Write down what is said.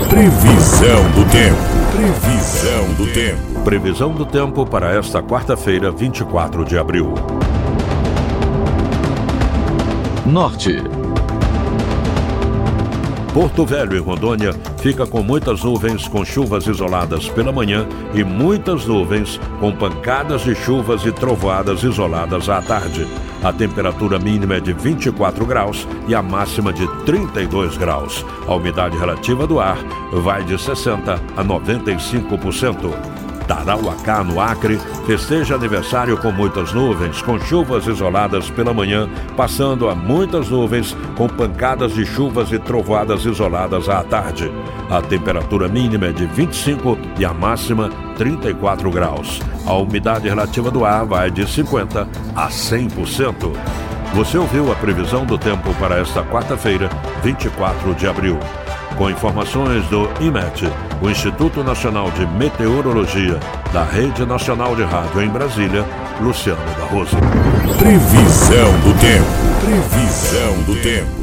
Previsão do tempo. Previsão do tempo. Previsão do tempo para esta quarta-feira, 24 de abril. Norte. Porto Velho e Rondônia fica com muitas nuvens com chuvas isoladas pela manhã e muitas nuvens com pancadas de chuvas e trovoadas isoladas à tarde. A temperatura mínima é de 24 graus e a máxima de 32 graus. A umidade relativa do ar vai de 60% a 95%. Tarauacá, no Acre, festeja aniversário com muitas nuvens, com chuvas isoladas pela manhã, passando a muitas nuvens, com pancadas de chuvas e trovoadas isoladas à tarde. A temperatura mínima é de 25 e a máxima 34 graus. A umidade relativa do ar vai de 50% a 100%. Você ouviu a previsão do tempo para esta quarta-feira, 24 de abril. Com informações do IMET, o Instituto Nacional de Meteorologia, da Rede Nacional de Rádio em Brasília, Luciano Barroso. Previsão do tempo. Previsão do tempo.